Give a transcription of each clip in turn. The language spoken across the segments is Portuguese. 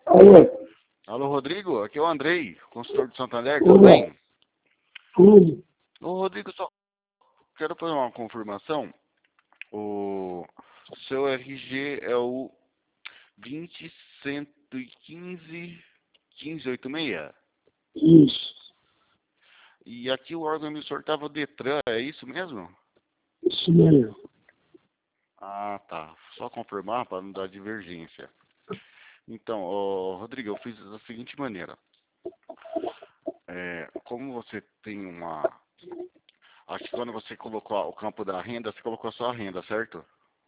Alô? Alô, Rodrigo? Aqui é o Andrei, consultor de Santander, tudo Tudo? bem? Tudo? Ô, Rodrigo, só quero fazer uma confirmação. O seu RG é o 20115-1586. Isso. E aqui o órgão emissor estava o Detran, é isso mesmo? Isso mesmo. Ah, tá. Só confirmar para não dar divergência. Então, ô, Rodrigo, eu fiz da seguinte maneira. Como você tem uma... Acho que quando você colocou o campo da renda, você colocou só a renda, certo?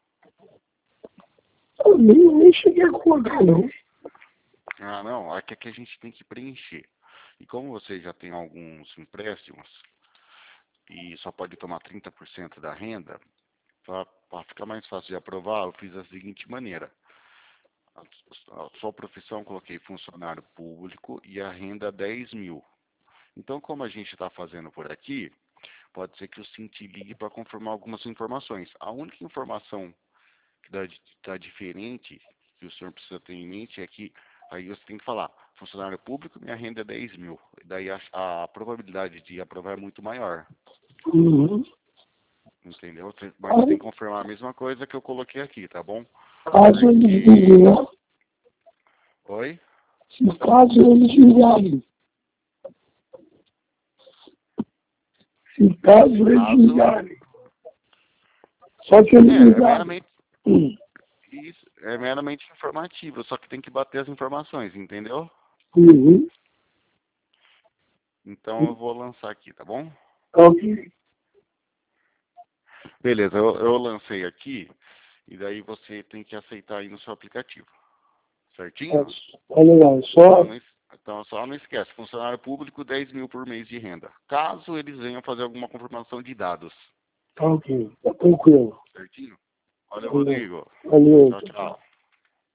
Eu nem cheguei a colocar, não. Ah, não. Aqui a gente tem que preencher. E como você já tem alguns empréstimos e só pode tomar 30% da renda, para ficar mais fácil de aprovar, eu fiz da seguinte maneira. A sua profissão eu coloquei funcionário público e a renda 10 mil. Então, como a gente está fazendo por aqui, pode ser que o Sim te ligue para confirmar algumas informações. A única informação que está diferente, que o senhor precisa ter em mente, é que aí você tem que falar, funcionário público, minha renda é 10 mil. Daí a probabilidade de aprovar é muito maior. Uhum. Entendeu? Mas você tem que confirmar a mesma coisa que eu coloquei aqui, tá bom? Caso eles ligarem, Oi? se caso eles ligarem, se caso eles Caso... ligarem, só que eles É ligarem. meramente... Hum. Isso, é meramente informativo, só que tem que bater as informações, entendeu? Uhum. Então eu vou lançar aqui, tá bom? Ok. Beleza, eu lancei aqui e daí você tem que aceitar aí no seu aplicativo. Certinho? Tá legal. Então, Só. então só não esquece, funcionário público 10 mil por mês de renda. Caso eles venham fazer alguma confirmação de dados. Tá ok. Tá tranquilo. Certinho? Valeu, Valeu. Rodrigo. Valeu. Tchau, tchau.